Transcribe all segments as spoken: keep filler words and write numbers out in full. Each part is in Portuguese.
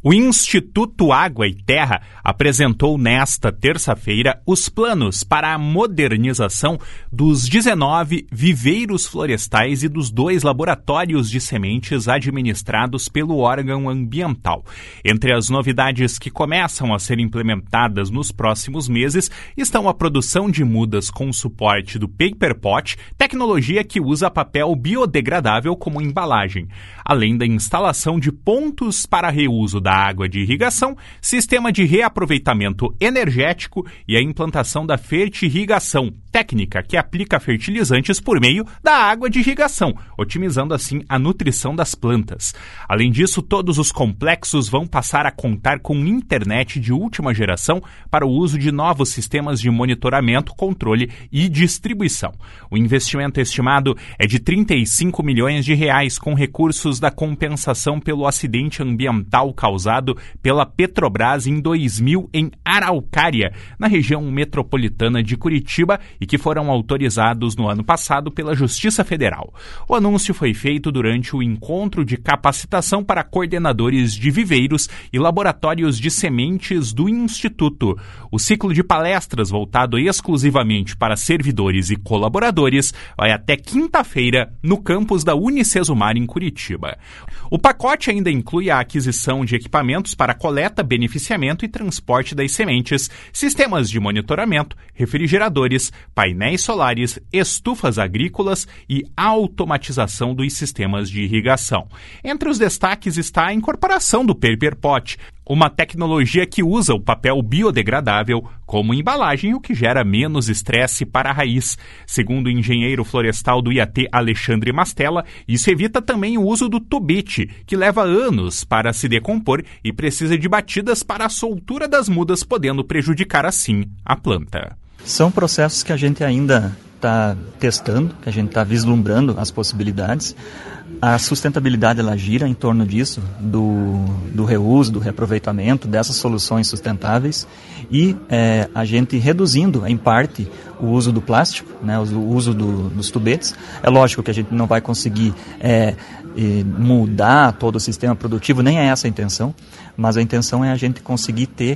O Instituto Água e Terra apresentou nesta terça-feira os planos para a modernização dos dezenove viveiros florestais e dos dois laboratórios de sementes administrados pelo órgão ambiental. Entre as novidades que começam a ser implementadas nos próximos meses estão a produção de mudas com suporte do Paper Pot, tecnologia que usa papel biodegradável como embalagem, além da instalação de pontos para reuso da água de irrigação, sistema de reaproveitamento energético e a implantação da fertirrigação, técnica que aplica fertilizantes por meio da água de irrigação, otimizando assim a nutrição das plantas. Além disso, todos os complexos vão passar a contar com internet de última geração para o uso de novos sistemas de monitoramento, controle e distribuição. O investimento estimado é de trinta e cinco milhões de reais, com recursos da compensação pelo acidente ambiental causado pela Petrobras em dois mil em Araucária, na região metropolitana de Curitiba, e que foram autorizados no ano passado pela Justiça Federal. O anúncio foi feito durante o encontro de capacitação para coordenadores de viveiros e laboratórios de sementes do Instituto. O ciclo de palestras, voltado exclusivamente para servidores e colaboradores, vai até quinta-feira no campus da Unicesumar em Curitiba. O pacote ainda inclui a aquisição de equipamentos para coleta, beneficiamento e transporte das sementes, sistemas de monitoramento, refrigeradores, painéis solares, estufas agrícolas e automatização dos sistemas de irrigação. Entre os destaques está a incorporação do Paper Pot, uma tecnologia que usa o papel biodegradável como embalagem, o que gera menos estresse para a raiz. Segundo o engenheiro florestal do I A T, Alexandre Mastella, isso evita também o uso do tubete, que leva anos para se decompor e precisa de batidas para a soltura das mudas, podendo prejudicar assim a planta. São processos que a gente ainda está testando, que a gente está vislumbrando as possibilidades. A sustentabilidade ela gira em torno disso, do, do reuso, do reaproveitamento, dessas soluções sustentáveis e é, a gente reduzindo em parte o uso do plástico, né, o uso do, dos tubetes. É lógico que a gente não vai conseguir é, é, mudar todo o sistema produtivo, nem é essa a intenção, mas a intenção é a gente conseguir ter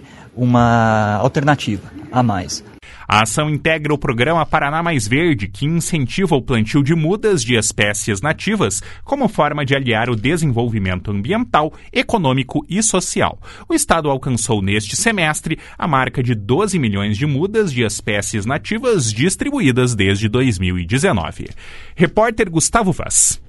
uma alternativa a mais. A ação integra o programa Paraná Mais Verde, que incentiva o plantio de mudas de espécies nativas como forma de aliar o desenvolvimento ambiental, econômico e social. O Estado alcançou neste semestre a marca de doze milhões de mudas de espécies nativas distribuídas desde dois mil e dezenove. Repórter Gustavo Vaz.